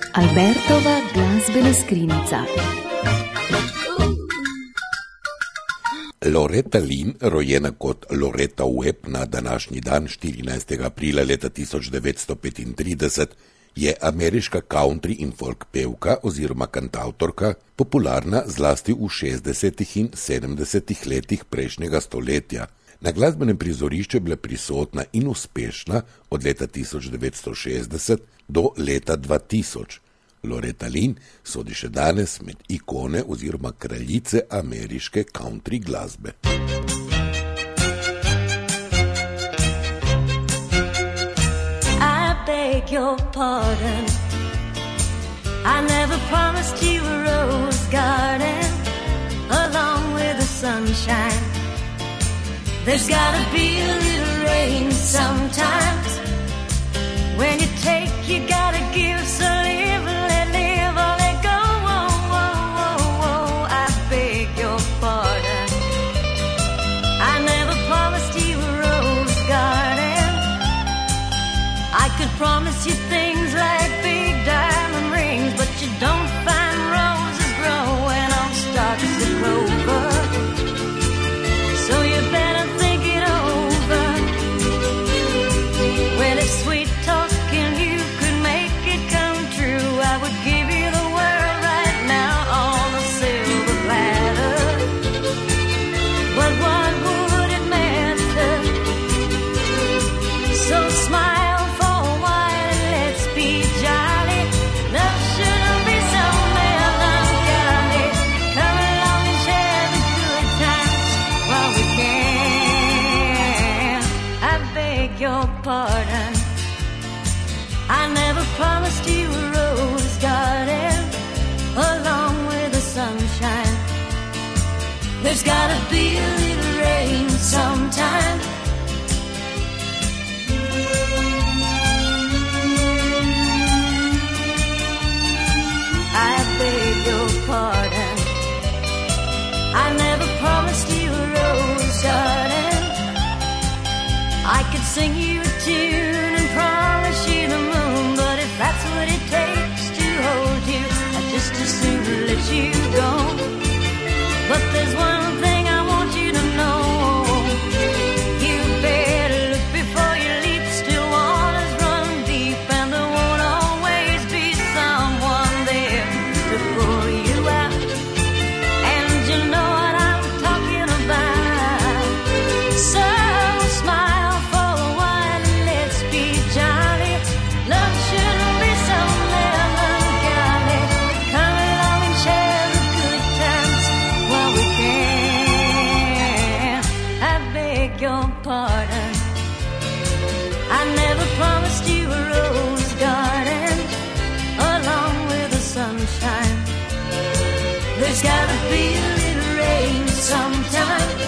Albertova glasbena skrinjica. Loretta Lynn, rojena kot Loretta Webb na današnji dan 14. aprila leta 1935, je ameriška country in folk pevka oziroma kantavtorka, popularna zlasti v 60. in 70. letih prejšnjega stoletja. Na glasbenem prizorišču je bila prisotna in uspešna od leta 1960 do leta 2000. Loretta Lynn sodi še danes med ikone oziroma kraljice ameriške country glasbe. I beg your pardon, I never promised you a rose garden along with the sunshine. There's gotta be a little rain sometimes. When you take, you gotta give, so live, let live, or let go. Oh, oh, oh, oh. I beg your pardon, I never promised you a rose garden. I could promise you things like big diamond rings, but you don't find roses growing on stalks of clover. So you better think it over. Well, if sweet talking you could make it come true, I would give you the world right now on a silver platter. But what would it matter? So smile for a while and let's be jolly. Love shouldn't be so melancholy. Come along and share the good times while we can. I beg your pardon, I never promised you a rose garden along with the sunshine. There's gotta be a little rain sometime. I beg your pardon, I never promised you a rose garden. I could sing you a tune and promise you the moon, but if that's what it takes to hold you, I'd just as soon let you go. But there's one thing I want you to know, you better look before you leap. Still waters run deep, and there won't always be someone there to pull you out. And you know what I'm talking about. So smile for a while and let's be jolly. Love shouldn't be so melancholy. Come along and share the good times while we can. I beg your pardon, I never promised you a rose garden along with the sunshine. There's gotta be a little rain sometime.